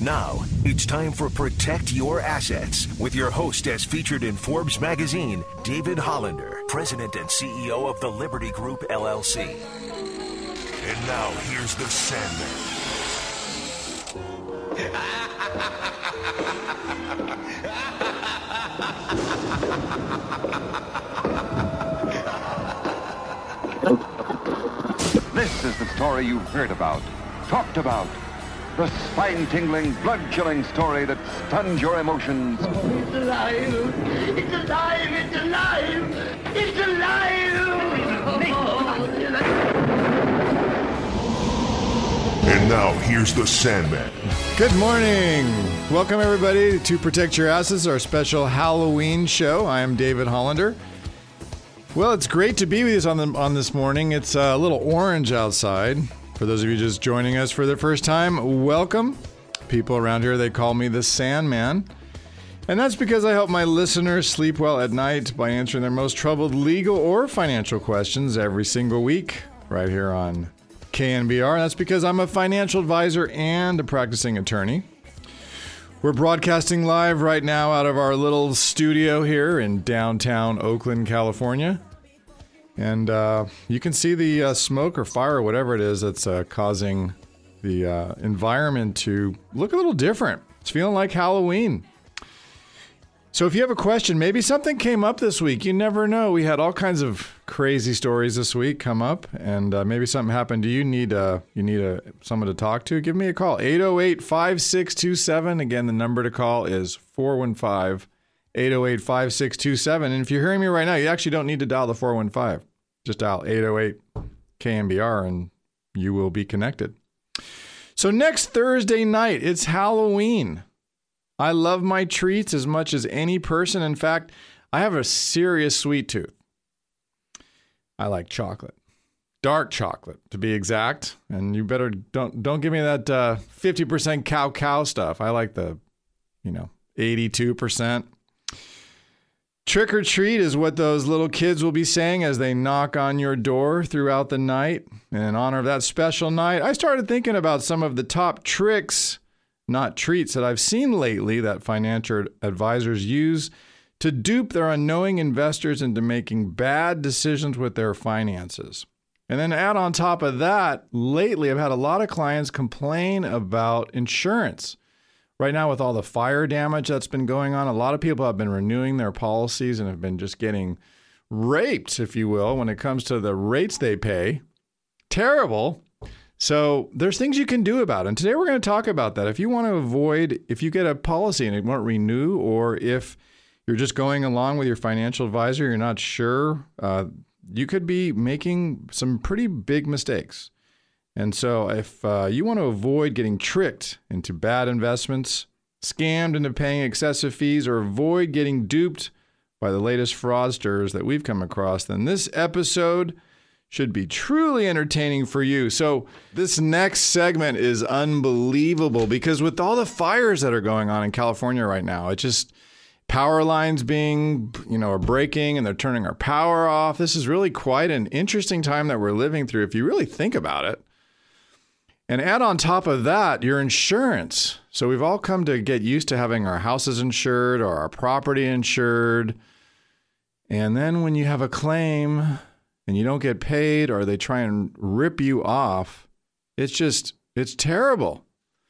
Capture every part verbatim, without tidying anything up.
Now, it's time for Protect Your Assets with your host, as featured in Forbes magazine, David Hollander, President and C E O of the Liberty Group, L L C. And now, here's the Sandman. This is the story you've heard about, talked about. The spine-tingling, blood-chilling story that stuns your emotions. Oh, it's alive! It's alive! It's alive! It's alive! And now, here's the Sandman. Good morning. Welcome, everybody, to Protect Your Assets, our special Halloween show. I am David Hollander. Well, it's great to be with you on, the, on this morning. It's a little orange outside. For those of you just joining us for the first time, welcome. People around here, they call me the Sandman. And that's because I help my listeners sleep well at night by answering their most troubled legal or financial questions every single week right here on K N B R. And that's because I'm a financial advisor and a practicing attorney. We're broadcasting live right now out of our little studio here in downtown Oakland, California. And uh, you can see the uh, smoke or fire or whatever it is that's uh, causing the uh, environment to look a little different. It's feeling like Halloween. So if you have a question, maybe something came up this week. You never know. We had all kinds of crazy stories this week come up, and uh, maybe something happened. Do you need uh, you need a, someone to talk to? Give me a call. eight oh eight, five six two seven. Again, the number to call is four one five, eight oh eight, five six two seven. And if you're hearing me right now, you actually don't need to dial the four one five. Just dial eight oh eight K N B R and you will be connected. So next Thursday night, it's Halloween. I love my treats as much as any person. In fact, I have a serious sweet tooth. I like chocolate. Dark chocolate, to be exact. And you better don't don't give me that uh, fifty percent cow cow stuff. I like the, you know, eighty-two percent. Trick or treat is what those little kids will be saying as they knock on your door throughout the night. And in honor of that special night, I started thinking about some of the top tricks, not treats, that I've seen lately that financial advisors use to dupe their unknowing investors into making bad decisions with their finances. And then add on top of that, lately I've had a lot of clients complain about insurance. Right now, with all the fire damage that's been going on, a lot of people have been renewing their policies and have been just getting raped, if you will, when it comes to the rates they pay. Terrible. So there's things you can do about it. And today we're going to talk about that. If you want to avoid, if you get a policy and it won't renew, or if you're just going along with your financial advisor, you're not sure, uh, you could be making some pretty big mistakes. And so if uh, you want to avoid getting tricked into bad investments, scammed into paying excessive fees, or avoid getting duped by the latest fraudsters that we've come across, then this episode should be truly entertaining for you. So this next segment is unbelievable because with all the fires that are going on in California right now, it just power lines being, you know, are breaking and they're turning our power off. This is really quite an interesting time that we're living through if you really think about it. And add on top of that, your insurance. So we've all come to get used to having our houses insured or our property insured. And then when you have a claim and you don't get paid or they try and rip you off, it's just, it's terrible.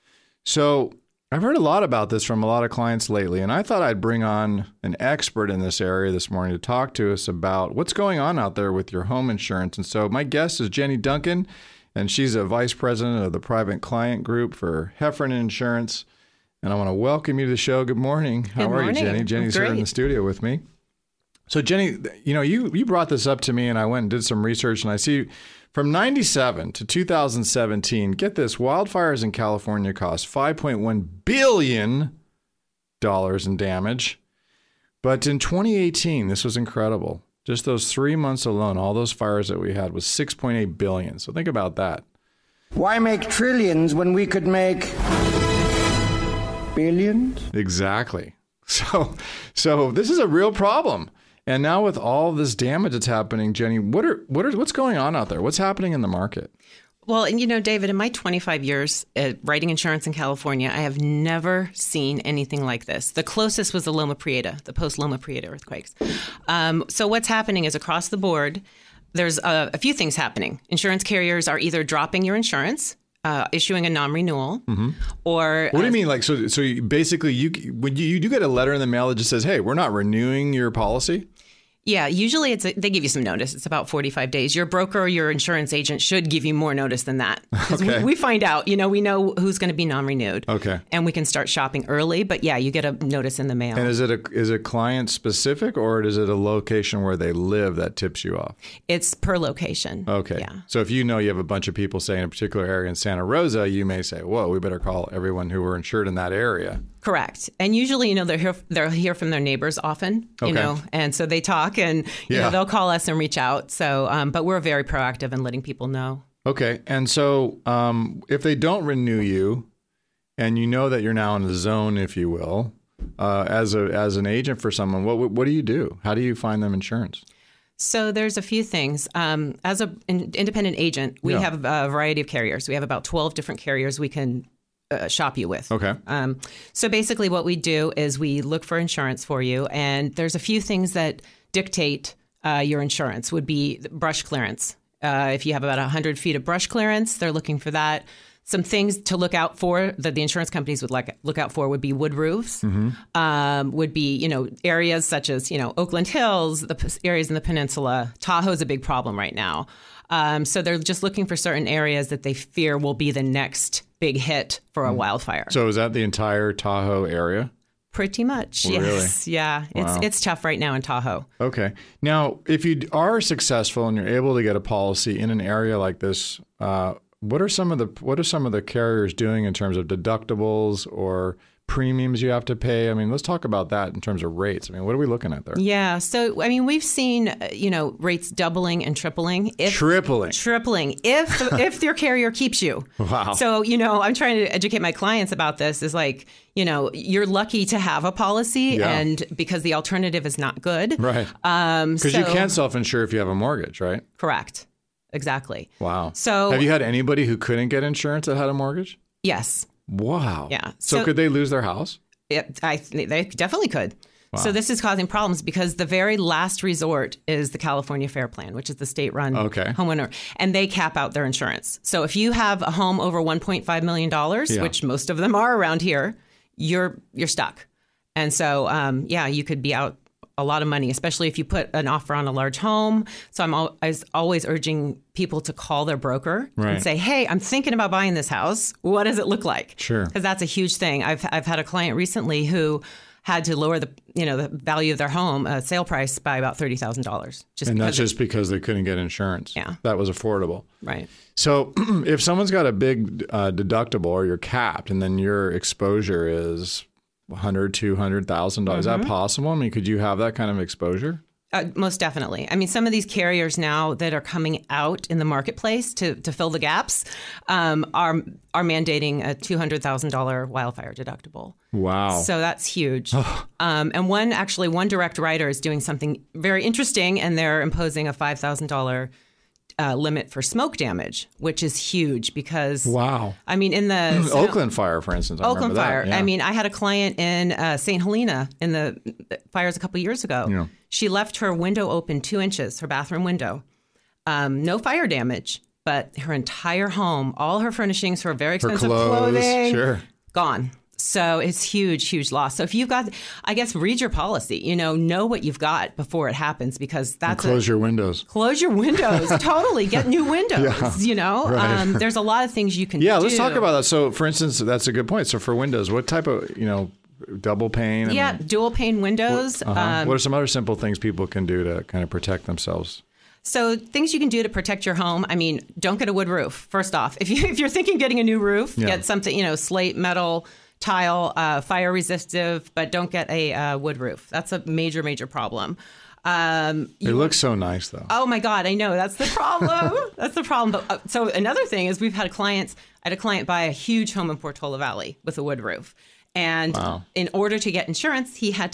So I've heard a lot about this from a lot of clients lately, and I thought I'd bring on an expert in this area this morning to talk to us about what's going on out there with your home insurance. And so my guest is Jenny Duncan, and she's a vice president of the private client group for Heffernan Insurance. And I want to welcome you to the show. Good morning. How Good are morning. you, Jenny? Jenny's Great. here in the studio with me. So, Jenny, you know, you, you brought this up to me, and I went and did some research, and I see from ninety-seven to two thousand seventeen, get this, wildfires in California cost five point one billion dollars in damage. But in twenty eighteen, this was incredible. Just those three months alone, all those fires that we had was six point eight billion dollars. So think about that. Why make trillions when we could make billions? Exactly. So, so this is a real problem. And now with all this damage that's happening, Jenny, what are what are what's going on out there? What's happening in the market? Well, and you know, David, in my twenty-five years uh, writing insurance in California, I have never seen anything like this. The closest was the Loma Prieta, the post-Loma Prieta earthquakes. Um, so what's happening is across the board, there's a, a few things happening. Insurance carriers are either dropping your insurance, uh, issuing a non-renewal, mm-hmm. or... What do uh, you mean? Like, so so you, basically, you when you, you do get a letter in the mail that just says, hey, we're not renewing your policy? Yeah, usually it's a, they give you some notice. It's about forty-five days. Your broker or your insurance agent should give you more notice than that. Because okay. we, we find out, you know, we know who's going to be non-renewed. Okay. And we can start shopping early. But yeah, you get a notice in the mail. And is it a is it client specific, or is it a location where they live that tips you off? It's per location. Okay. Yeah. So if you know you have a bunch of people, say, in a particular area in Santa Rosa, you may say, whoa, we better call everyone who were insured in that area. Correct. And usually, you know, they're here, they're hear from their neighbors often, you okay. know, and so they talk and, you yeah. know, they'll call us and reach out. So, um, but we're very proactive in letting people know. Okay. And so um, if they don't renew you and you know that you're now in the zone, if you will, uh, as a as an agent for someone, what what do you do? How do you find them insurance? So there's a few things. Um, as an independent agent, we yeah. have a variety of carriers. We have about twelve different carriers we can Uh, shop you with. Okay. Um, so basically what we do is we look for insurance for you, and there's a few things that dictate uh, your insurance. Would be brush clearance. Uh, if you have about one hundred feet of brush clearance, they're looking for that. Some things to look out for that the insurance companies would like look out for would be wood roofs, mm-hmm. um, would be, you know, areas such as, you know, Oakland Hills, the p- areas in the peninsula. Tahoe's a big problem right now. Um, so they're just looking for certain areas that they fear will be the next big hit for a mm. wildfire. So is that the entire Tahoe area? Pretty much, really? Yes. Yeah, wow. it's it's tough right now in Tahoe. Okay. Now, if you are successful and you're able to get a policy in an area like this, uh, what are some of the what are some of the carriers doing in terms of deductibles or premiums you have to pay? I mean, let's talk about that in terms of rates. I mean, what are we looking at there? Yeah. So, I mean, we've seen, uh, you know, rates doubling and tripling. If, tripling. Tripling. If if their carrier keeps you. Wow. So, you know, I'm trying to educate my clients about this is like, you know, you're lucky to have a policy yeah. and because the alternative is not good. Right. Um, because so, you can't self-insure if you have a mortgage, right? Correct. Exactly. Wow. So have you had anybody who couldn't get insurance that had a mortgage? Yes. Wow. Yeah. So, so could they lose their house? It, I, they definitely could. Wow. So this is causing problems because the very last resort is the California Fair Plan, which is the state-run okay. homeowner, and they cap out their insurance. So if you have a home over one point five million dollars, yeah. which most of them are around here, you're you're stuck. And so, um, yeah, you could be out a lot of money, especially if you put an offer on a large home. So I'm always, always urging people to call their broker right. and say, hey, I'm thinking about buying this house. What does it look like? Sure. Because that's a huge thing. I've I've had a client recently who had to lower the you know the value of their home uh, sale price by about thirty thousand dollars. And that's just because they couldn't get insurance. Yeah. That was affordable. Right. So if someone's got a big uh, deductible or you're capped and then your exposure is one hundred thousand dollars, two hundred thousand dollars. Mm-hmm. Is that possible? I mean, could you have that kind of exposure? Uh, most definitely. I mean, some of these carriers now that are coming out in the marketplace to, to fill the gaps um, are are mandating a two hundred thousand dollars wildfire deductible. Wow. So that's huge. um, and one, actually, one direct writer is doing something very interesting, and they're imposing a five thousand dollars Uh, limit for smoke damage, which is huge because, wow. I mean, in the Oakland fire, for instance, I Oakland fire. Yeah. I mean, I had a client in uh, Saint Helena in the fires a couple of years ago. Yeah. She left her window open two inches, her bathroom window. Um, no fire damage, but her entire home, all her furnishings, her very expensive her clothes, clothing, sure. gone. So it's huge, huge loss. So if you've got, I guess, read your policy, you know, know what you've got before it happens, because that's and close a, your windows. Close your windows. Totally. Get new windows, yeah, you know. right. Um, there's a lot of things you can yeah, do. let's talk about that. So, for instance, that's a good point. So for windows, what type of, you know, double pane? Yeah, and, dual pane windows. What, uh-huh. um, what are some other simple things people can do to kind of protect themselves? So things you can do to protect your home. I mean, don't get a wood roof. First off, if you if you're thinking of getting a new roof, yeah. get something, you know, slate, metal, tile, uh, fire resistive, but don't get a uh, wood roof. That's a major, major problem. Um, it looks so nice, though. Oh my God, I know that's the problem. That's the problem. But uh, so another thing is we've had clients. I had a client buy a huge home in Portola Valley with a wood roof, and wow. in order to get insurance, he had to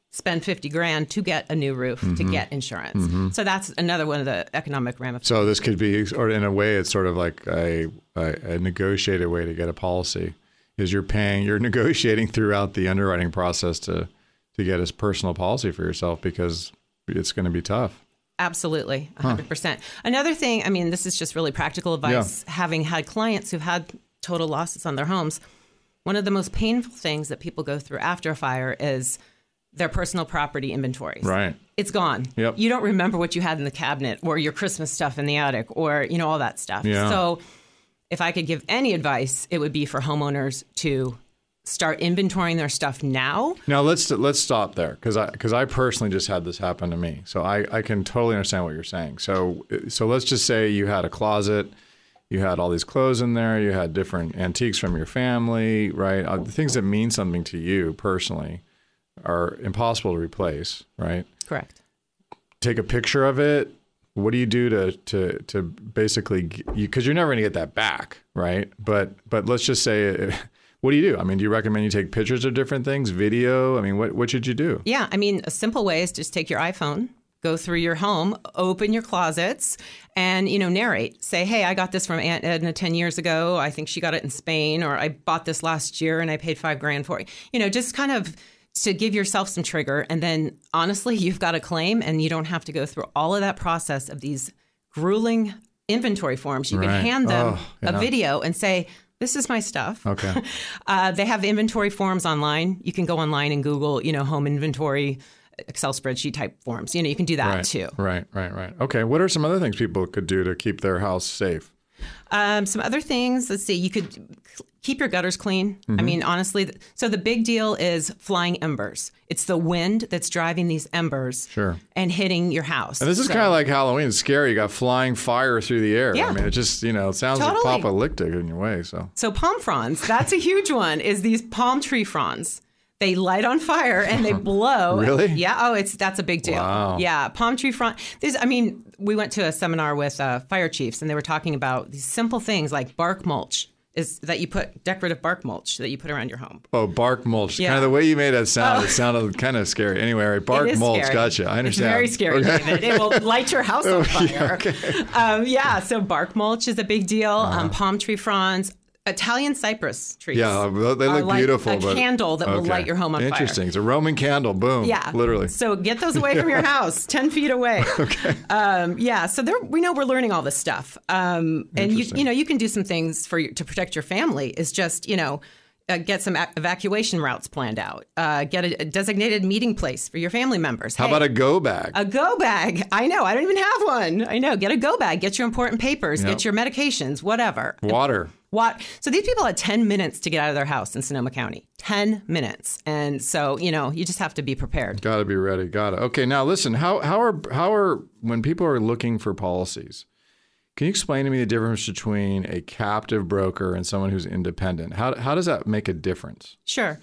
spend fifty grand to get a new roof, mm-hmm. to get insurance. Mm-hmm. So that's another one of the economic ramifications. So this could be, or in a way, it's sort of like a, a, a negotiated way to get a policy. Is you're paying, you're negotiating throughout the underwriting process to to get a personal policy for yourself because it's going to be tough. Absolutely, one hundred percent. Huh. Another thing, I mean, this is just really practical advice, yeah. having had clients who've had total losses on their homes. One of the most painful things that people go through after a fire is their personal property inventories. Right. It's gone. Yep. You don't remember what you had in the cabinet or your Christmas stuff in the attic or, you know, all that stuff. Yeah. So if I could give any advice, it would be for homeowners to start inventorying their stuff now. Now let's let's stop there because I because I personally just had this happen to me, so I, I can totally understand what you're saying. So so let's just say you had a closet, you had all these clothes in there, you had different antiques from your family, right? Uh, the things that mean something to you personally are impossible to replace, right? Correct. Take a picture of it. What do you do to to to basically you because you're never going to get that back, right? But but let's just say. It, What do you do? I mean, do you recommend you take pictures of different things, video? I mean, what what should you do? Yeah, I mean, a simple way is just take your iPhone, go through your home, open your closets, and, you know, narrate. Say, hey, I got this from Aunt Edna ten years ago. I think she got it in Spain, or I bought this last year and I paid five grand for it. You know, just kind of to give yourself some trigger. And then, honestly, you've got a claim and you don't have to go through all of that process of these grueling inventory forms. You right. can hand them oh, yeah. a video and say, this is my stuff. Okay. uh, they have inventory forms online. You can go online and Google, you know, home inventory, Excel spreadsheet type forms. You know, you can do that right, too. Right, right, right. Okay. What are some other things people could do to keep their house safe? Um, some other things, let's see, you could keep your gutters clean. Mm-hmm. I mean, honestly, so the big deal is flying embers. It's the wind that's driving these embers sure. and hitting your house. And this is so, kind of like Halloween. It's scary. You got flying fire through the air. Yeah. I mean, it just, you know, it sounds totally. like apocalyptic in your way. So, so palm fronds, that's a huge one, is these palm tree fronds. They light on fire and they blow. Really? Yeah. Oh, it's that's a big deal. Wow. Yeah. Palm tree front. There's, I mean, we went to a seminar with uh, fire chiefs and they were talking about these simple things like bark mulch. Is that you put decorative bark mulch that you put around your home. Oh, bark mulch. Yeah. Kind of the way you made that sound, oh. it sounded kind of scary. Anyway, right, bark it is mulch. Scary. Gotcha. I understand. It's very scary, okay. David. It will light your house on fire. yeah, okay. um, yeah, so bark mulch is a big deal. Uh-huh. Um, palm tree fronds. Italian cypress trees. Yeah, they look like beautiful. A but, candle that will okay. light your home on Interesting. fire. Interesting. It's a Roman candle. Boom. Yeah. Literally. So get those away from your house, ten feet away. Okay. Um, yeah. So there, we know we're learning all this stuff. Um, and you, you know, you can do some things for you to protect your family. Is just, you know, uh, get some a- evacuation routes planned out. Uh, get a, a designated meeting place for your family members. How hey, about a go bag? A go bag. I know. I don't even have one. I know. Get a go bag. Get your important papers. Yep. Get your medications. Whatever. Water. What? So these people had ten minutes to get out of their house in Sonoma County. ten minutes. And so, you know, you just have to be prepared. Got to be ready. Got to. Okay, now listen, how how are how are when people are looking for policies, can you explain to me the difference between a captive broker and someone who's independent? How how does that make a difference? Sure.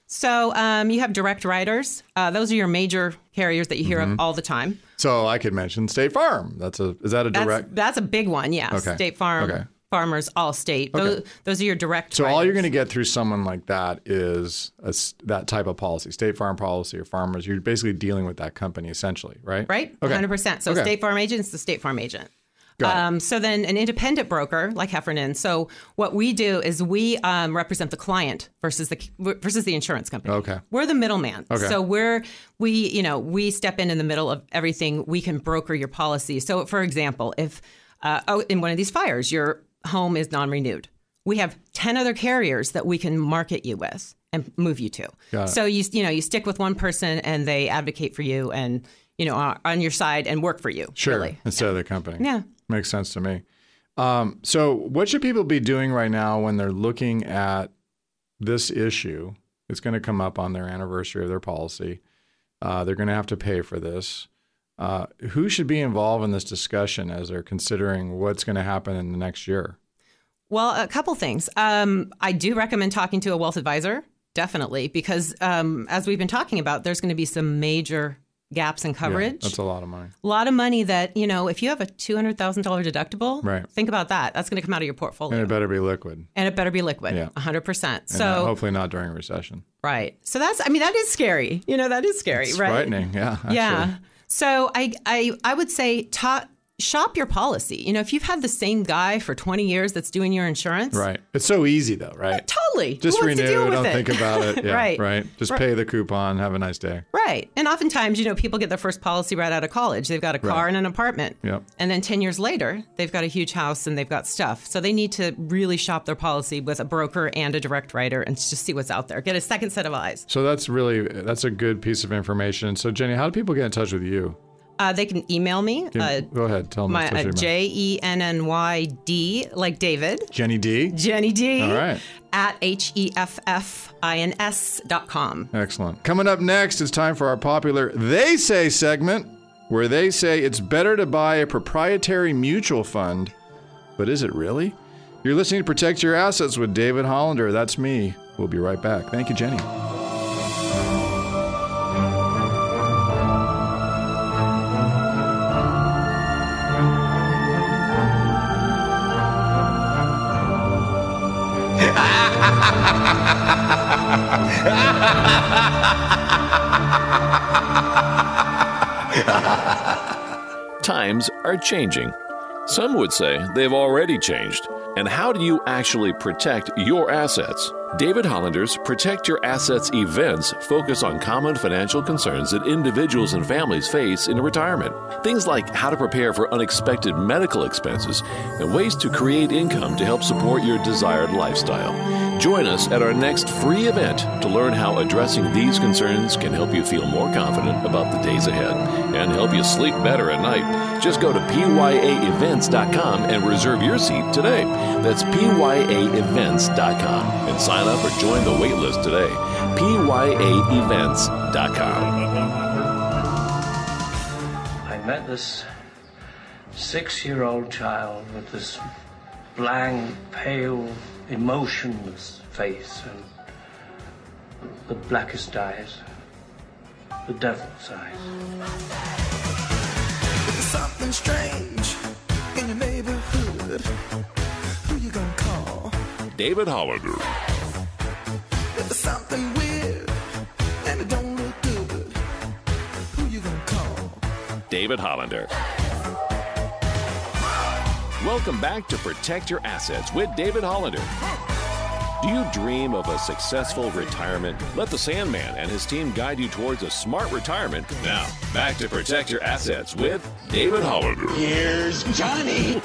So um, you have direct writers. Uh, those are your major carriers that you hear mm-hmm. of all the time. So I could mention State Farm. That's a is that a direct? That's, that's a big one, yes. Okay. State Farm. Okay. Farmers, Allstate. Those, okay. those are your direct So writers. all you're going to get through someone like that is a, that type of policy, State Farm policy or Farmers. You're basically dealing with that company essentially, right? Right, okay. one hundred percent. So okay. State Farm agent is the State Farm agent. Got um, it. So then an independent broker like Heffernan. So what we do is we um, represent the client versus the versus the insurance company. Okay. We're the middleman. Okay. So we're we you know we step in in the middle of everything. We can broker your policy. So for example, if uh, oh in one of these fires your home is non-renewed, we have ten other carriers that we can market you with and move you to. Got it. So you you know you stick with one person and they advocate for you and you know are on your side and work for you. Sure. Really. Instead yeah. of the company. Yeah. Makes sense to me. Um, so what should people be doing right now when they're looking at this issue? It's going to come up on their anniversary of their policy. Uh, they're going to have to pay for this. Uh, who should be involved in this discussion as they're considering what's going to happen in the next year? Well, a couple things. Um, I do recommend talking to a wealth advisor, definitely, because um, as we've been talking about, there's going to be some major gaps in coverage. Yeah, that's a lot of money. A lot of money that, you know, if you have a two hundred thousand dollars deductible, right. think about that. That's going to come out of your portfolio. And it better be liquid. And it better be liquid, yeah. one hundred percent. And so hopefully not during a recession. Right. So that's, I mean, that is scary. You know, that is scary, It's right? frightening, yeah. Actually. Yeah. So I, I, I would say ta- shop your policy. You know, if you've had the same guy for twenty years that's doing your insurance. Right. It's so easy, though, right? Uh, totally. Just Who wants to renew, deal with don't it? think about it. Yeah, right. Right. Just right. pay the coupon. Have a nice day. Right. And oftentimes, you know, people get their first policy right out of college. They've got a car Right. and an apartment. Yep. And then ten years later, they've got a huge house and they've got stuff. So they need to really shop their policy with a broker and a direct writer and just see what's out there. Get a second set of eyes. So that's really, that's a good piece of information. So, Jenny, how do people get in touch with you? Uh, they can email me. Can- Uh, go ahead. Tell them. my social uh, email. J E N N Y D, like David. Jenny D. Jenny D. All right. At H E F F I N S dot com. Excellent. Coming up next, it's time for our popular They Say segment, where they say it's better to buy a proprietary mutual fund. But is it really? You're listening to Protect Your Assets with David Hollander. That's me. We'll be right back. Thank you, Jenny. Times are changing. Some would say they've already changed. And how do you actually protect your assets? David Hollander's Protect Your Assets events focus on common financial concerns that individuals and families face in retirement. Things like how to prepare for unexpected medical expenses and ways to create income to help support your desired lifestyle. Join us at our next free event to learn how addressing these concerns can help you feel more confident about the days ahead and help you sleep better at night. Just go to P Y A events dot com and reserve your seat today. That's P Y A events dot com and sign up or join the waitlist today. P Y A events dot com. I met this six-year-old child with this blank, pale, emotionless face and the blackest eyes, the devil's eyes. There's something strange in your neighborhood. Who you gonna call? David Hollander. If there's something weird and it don't look good, who you gonna call? David Hollander. Welcome back to Protect Your Assets with David Hollander. Do you dream of a successful retirement? Let the Sandman and his team guide you towards a smart retirement. Now, back to Protect Your Assets with David Hollander. Here's Johnny.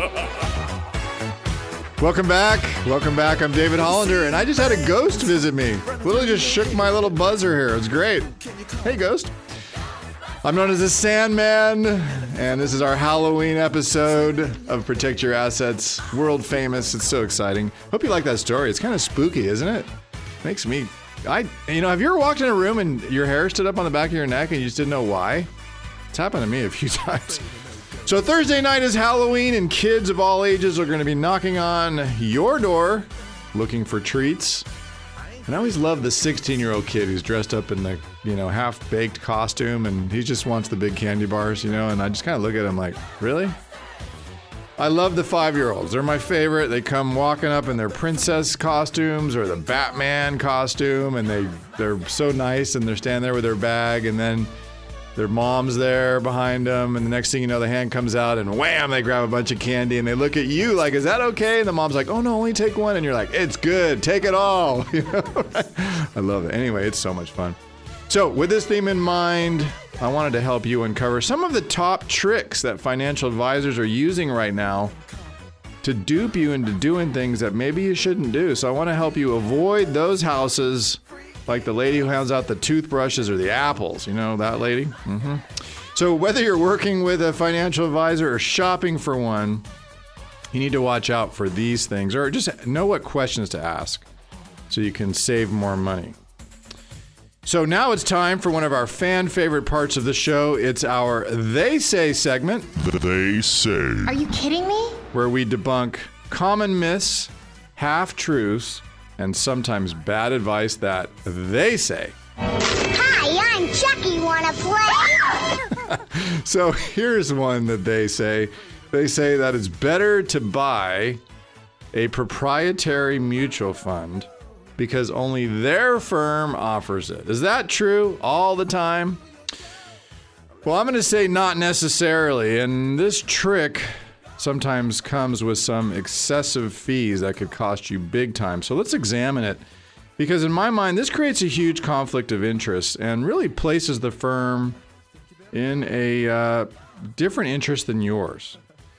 Welcome back. Welcome back. I'm David Hollander, and I just had a ghost visit me. Literally just shook my little buzzer here. It was great. Hey, ghost. I'm known as the Sandman, and this is our Halloween episode of Protect Your Assets. World famous. It's so exciting. Hope you like that story. It's kind of spooky, isn't it? Makes me... I, you know, have you ever walked in a room and your hair stood up on the back of your neck and you just didn't know why? It's happened to me a few times. So Thursday night is Halloween, and kids of all ages are going to be knocking on your door looking for treats. And I always love the sixteen-year-old kid who's dressed up in the, you know, half-baked costume, and he just wants the big candy bars, you know, and I just kind of look at him like, really? I love the five-year-olds. They're my favorite. They come walking up in their princess costumes or the Batman costume, and they, they're so nice, and they're standing there with their bag, and then their mom's there behind them, and the next thing you know, the hand comes out, and wham, they grab a bunch of candy, and they look at you like, is that okay? And the mom's like, oh, no, only take one. And you're like, it's good. Take it all. You know? I love it. Anyway, it's so much fun. So with this theme in mind, I wanted to help you uncover some of the top tricks that financial advisors are using right now to dupe you into doing things that maybe you shouldn't do. So I want to help you avoid those houses, like the lady who hands out the toothbrushes or the apples. You know, that lady? Mm-hmm. So whether you're working with a financial advisor or shopping for one, you need to watch out for these things, or just know what questions to ask so you can save more money. So now it's time for one of our fan favorite parts of the show. It's our They Say segment. They Say. Are you kidding me? Where we debunk common myths, half-truths, and sometimes bad advice that they say. Hi, I'm Chucky. Wanna play? So here's one that they say. They say that it's better to buy a proprietary mutual fund because only their firm offers it. Is that true all the time? Well, I'm going to say not necessarily, and this trick sometimes comes with some excessive fees that could cost you big time. So let's examine it, because in my mind, this creates a huge conflict of interest and really places the firm in a uh, different interest than yours.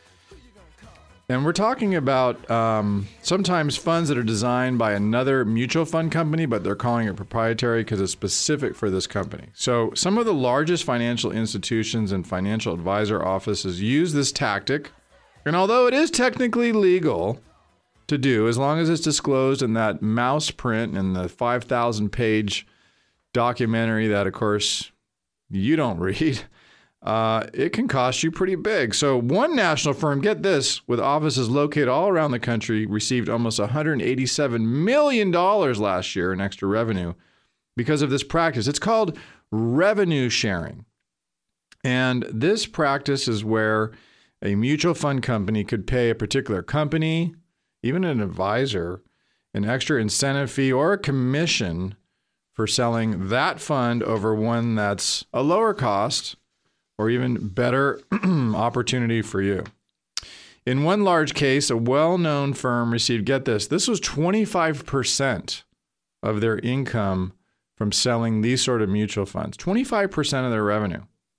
And we're talking about um, sometimes funds that are designed by another mutual fund company, but they're calling it proprietary because it's specific for this company. So some of the largest financial institutions and financial advisor offices use this tactic. And although it is technically legal to do, as long as it's disclosed in that mouse print and the five thousand page documentary that, of course, you don't read, Uh, it can cost you pretty big. So one national firm, get this, with offices located all around the country, received almost one hundred eighty-seven million dollars last year in extra revenue because of this practice. It's called revenue sharing. And this practice is where a mutual fund company could pay a particular company, even an advisor, an extra incentive fee or a commission for selling that fund over one that's a lower cost or even better opportunity for you. In one large case, a well-known firm received, get this, this was twenty-five percent of their income from selling these sort of mutual funds, twenty-five percent of their revenue.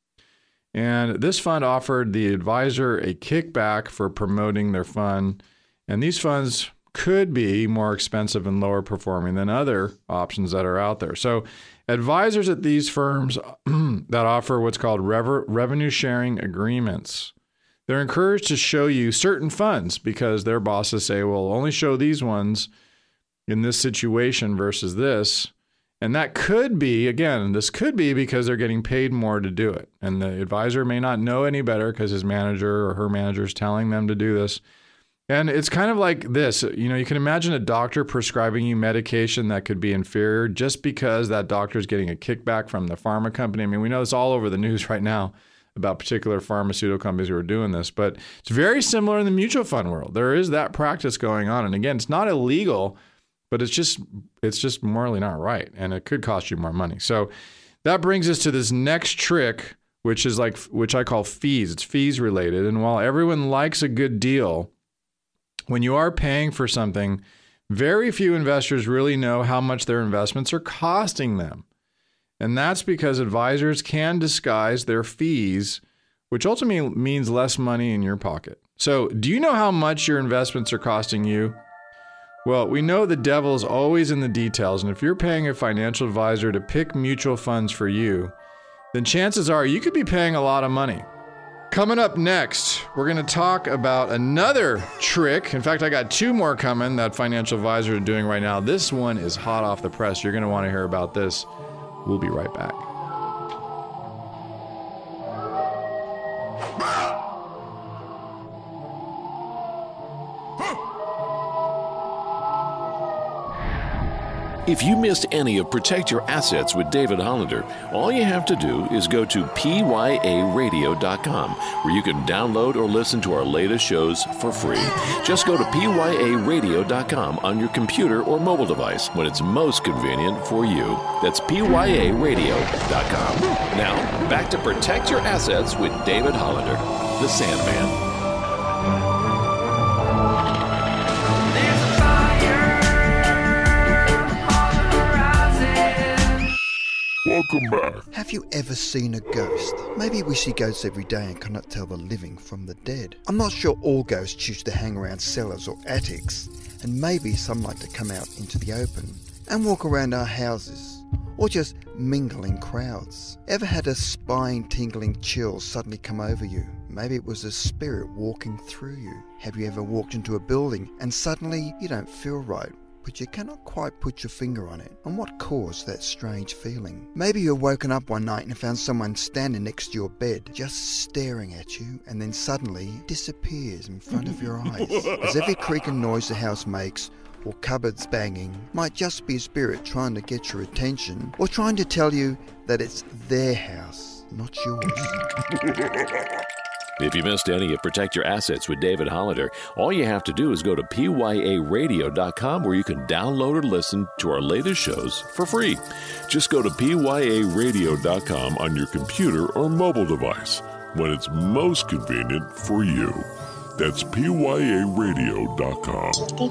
And this fund offered the advisor a kickback for promoting their fund. And these funds could be more expensive and lower performing than other options that are out there. So advisors at these firms that offer what's called rev- revenue sharing agreements, they're encouraged to show you certain funds because their bosses say, well, only show these ones in this situation versus this. And that could be, again, this could be because they're getting paid more to do it. And the advisor may not know any better because his manager or her manager is telling them to do this. And it's kind of like this, you know, you can imagine a doctor prescribing you medication that could be inferior just because that doctor is getting a kickback from the pharma company. I mean, we know it's all over the news right now about particular pharmaceutical companies who are doing this, but it's very similar in the mutual fund world. There is that practice going on. And again, it's not illegal, but it's just it's just morally not right. And it could cost you more money. So that brings us to this next trick, which is like, which I call fees. It's fees related. And while everyone likes a good deal, when you are paying for something, very few investors really know how much their investments are costing them. And that's because advisors can disguise their fees, which ultimately means less money in your pocket. So do you know how much your investments are costing you? Well, we know the devil is always in the details. And if you're paying a financial advisor to pick mutual funds for you, then chances are you could be paying a lot of money. Coming up next, we're going to talk about another trick. In fact, I got two more coming that financial advisors are doing right now. This one is hot off the press. You're going to want to hear about this. We'll be right back. If you missed any of Protect Your Assets with David Hollander, all you have to do is go to P Y A radio dot com, where you can download or listen to our latest shows for free. Just go to P Y A radio dot com on your computer or mobile device when it's most convenient for you. That's P Y A radio dot com. Now, back to Protect Your Assets with David Hollander, the Sandman. Welcome back. Have you ever seen a ghost? Maybe we see ghosts every day and cannot tell the living from the dead. I'm not sure all ghosts choose to hang around cellars or attics, and maybe some like to come out into the open and walk around our houses, or just mingle in crowds. Ever had a spine-tingling chill suddenly come over you? Maybe it was a spirit walking through you. Have you ever walked into a building and suddenly you don't feel right, but you cannot quite put your finger on it, on what caused that strange feeling? Maybe you've woken up one night and found someone standing next to your bed, just staring at you, and then suddenly disappears in front of your eyes. As every creak and noise the house makes, or cupboards banging, might just be a spirit trying to get your attention, or trying to tell you that it's their house, not yours. If you missed any of Protect Your Assets with David Hollander, all you have to do is go to P Y A radio dot com where you can download or listen to our latest shows for free. Just go to P Y A radio dot com on your computer or mobile device when it's most convenient for you. That's P Y A radio dot com.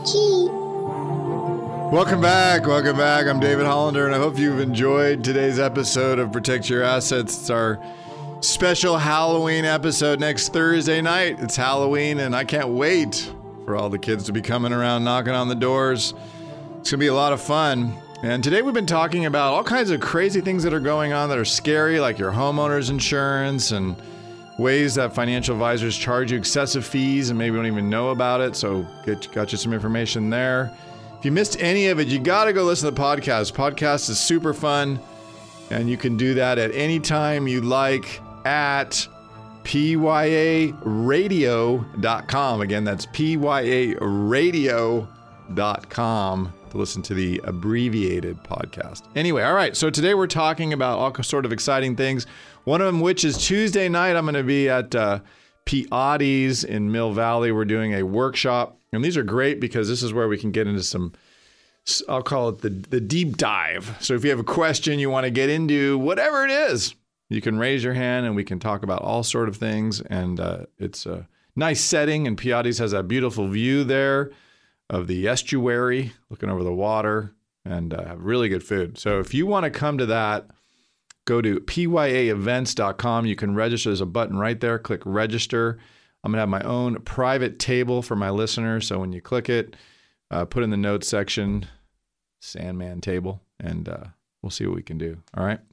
Welcome back. Welcome back. I'm David Hollander, and I hope you've enjoyed today's episode of Protect Your Assets. It's our special Halloween episode next Thursday night. It's Halloween, and I can't wait for all the kids to be coming around, knocking on the doors. It's going to be a lot of fun. And today we've been talking about all kinds of crazy things that are going on that are scary, like your homeowner's insurance and ways that financial advisors charge you excessive fees and maybe don't even know about it. So get, got you some information there. If you missed any of it, you got to go listen to the podcast. Podcast is super fun, and you can do that at any time you like at P Y A radio dot com. Again, that's P Y A radio dot com to listen to the abbreviated podcast. Anyway, all right, so today we're talking about all sort of exciting things. One of them, which is Tuesday night, I'm going to be at uh, Piatis in Mill Valley. We're doing a workshop, and these are great because this is where we can get into some, I'll call it the, the deep dive. So if you have a question you want to get into, whatever it is, you can raise your hand and we can talk about all sort of things. And uh, it's a nice setting, and Piatis has a beautiful view there of the estuary, looking over the water, and uh, really good food. So if you want to come to that, go to P Y A events dot com. You can register. There's a button right there. Click register. I'm going to have my own private table for my listeners. So when you click it, uh, put in the notes section, Sandman table, and uh, we'll see what we can do. All right.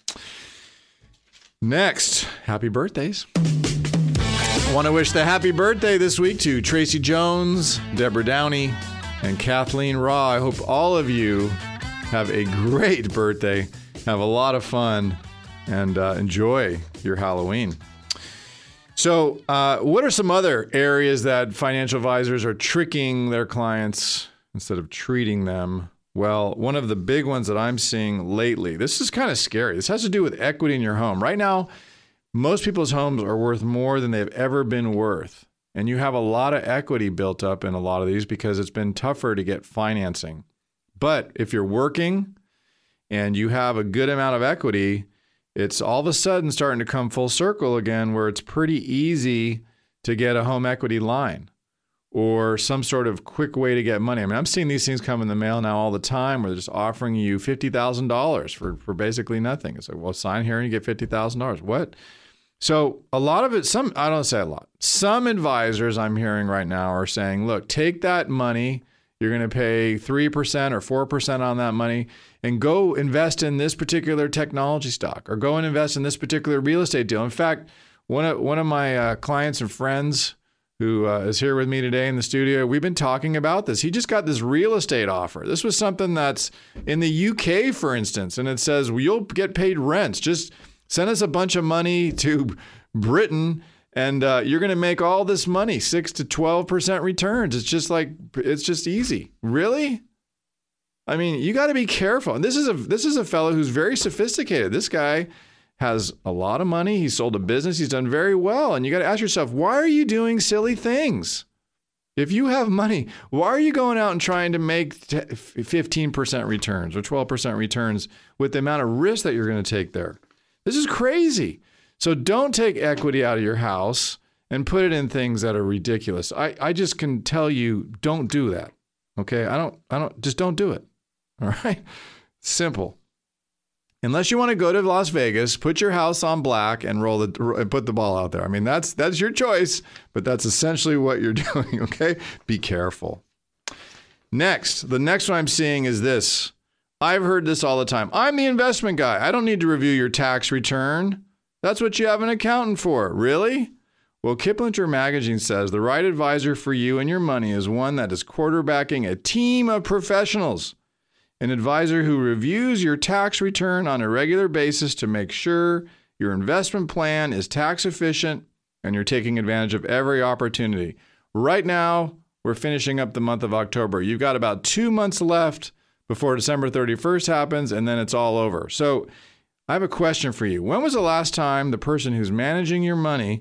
Next, happy birthdays. I want to wish the happy birthday this week to Tracy Jones, Deborah Downey, and Kathleen Raw. I hope all of you have a great birthday, have a lot of fun, and uh, enjoy your Halloween. So uh, what are some other areas that financial advisors are tricking their clients instead of treating them? Well, one of the big ones that I'm seeing lately, this is kind of scary. This has to do with equity in your home. Right now, most people's homes are worth more than they've ever been worth. And you have a lot of equity built up in a lot of these because it's been tougher to get financing. But if you're working and you have a good amount of equity, it's all of a sudden starting to come full circle again, where it's pretty easy to get a home equity line or some sort of quick way to get money. I mean, I'm seeing these things come in the mail now all the time where they're just offering you fifty thousand dollars for, for basically nothing. It's like, well, sign here and you get fifty thousand dollars. What? So a lot of it, some, I don't say a lot. Some advisors I'm hearing right now are saying, look, take that money. You're going to pay three percent or four percent on that money and go invest in this particular technology stock or go and invest in this particular real estate deal. In fact, one of, one of my uh, clients and friends who uh, is here with me today in the studio, we've been talking about this. He just got this real estate offer. This was something that's in the U K, for instance, and it says, well, you'll get paid rents. Just send us a bunch of money to Britain, and uh, you're going to make all this money, six to twelve percent returns. It's just like, it's just easy. Really? I mean, you got to be careful. And this is a this is a fellow who's very sophisticated. This guy has a lot of money. He sold a business. He's done very well. And you got to ask yourself, why are you doing silly things? If you have money, why are you going out and trying to make fifteen percent returns or twelve percent returns with the amount of risk that you're going to take there? This is crazy. So don't take equity out of your house and put it in things that are ridiculous. I, I just can tell you, don't do that. Okay? I don't, I don't, just don't do it. All right? Simple. Unless you want to go to Las Vegas, put your house on black and roll the and put the ball out there. I mean, that's that's your choice, but that's essentially what you're doing, okay? Be careful. Next, the next one I'm seeing is this. I've heard this all the time. I'm the investment guy. I don't need to review your tax return. That's what you have an accountant for. Really? Well, Kiplinger Magazine says the right advisor for you and your money is one that is quarterbacking a team of professionals. An advisor who reviews your tax return on a regular basis to make sure your investment plan is tax efficient and you're taking advantage of every opportunity. Right now, we're finishing up the month of October. You've got about two months left before December thirty-first happens, and then it's all over. So I have a question for you. When was the last time the person who's managing your money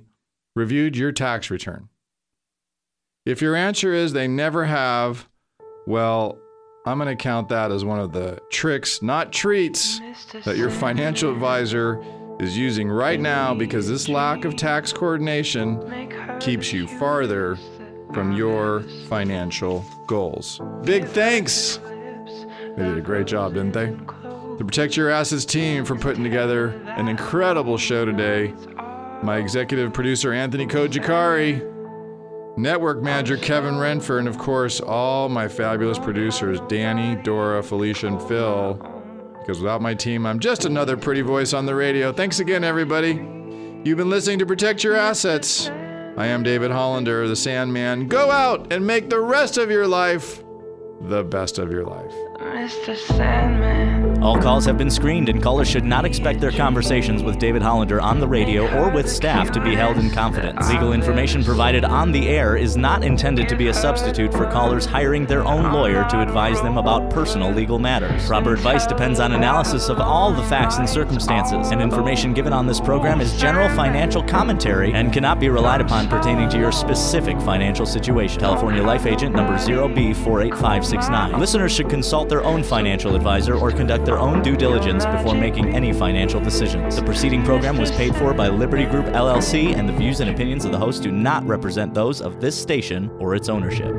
reviewed your tax return? If your answer is they never have, well, I'm going to count that as one of the tricks, not treats, that your financial advisor is using right now, because this lack of tax coordination keeps you farther from your financial goals. Big thanks. They did a great job, didn't they? The Protect Your Assets team for putting together an incredible show today. My executive producer, Anthony Kojikari, network manager, Kevin Renfer, and of course, all my fabulous producers, Danny, Dora, Felicia, and Phil. Because without my team, I'm just another pretty voice on the radio. Thanks again, everybody. You've been listening to Protect Your Assets. I am David Hollander, the Sandman. Go out and make the rest of your life the best of your life. Mister Sandman. All calls have been screened, and callers should not expect their conversations with David Hollander on the radio or with staff to be held in confidence. Legal information provided on the air is not intended to be a substitute for callers hiring their own lawyer to advise them about personal legal matters. Proper advice depends on analysis of all the facts and circumstances, and information given on this program is general financial commentary and cannot be relied upon pertaining to your specific financial situation. California Life Agent number zero B four eight five six nine. Listeners should consult their own financial advisor or conduct their own due diligence before making any financial decisions. The preceding program was paid for by Liberty Group L L C, and the views and opinions of the host do not represent those of this station or its ownership.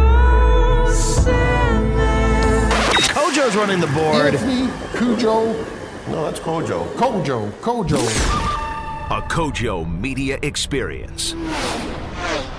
Kojo's running the board. It's me, Cujo. No, that's Kojo. Kojo, Kojo. A Kojo Media Experience.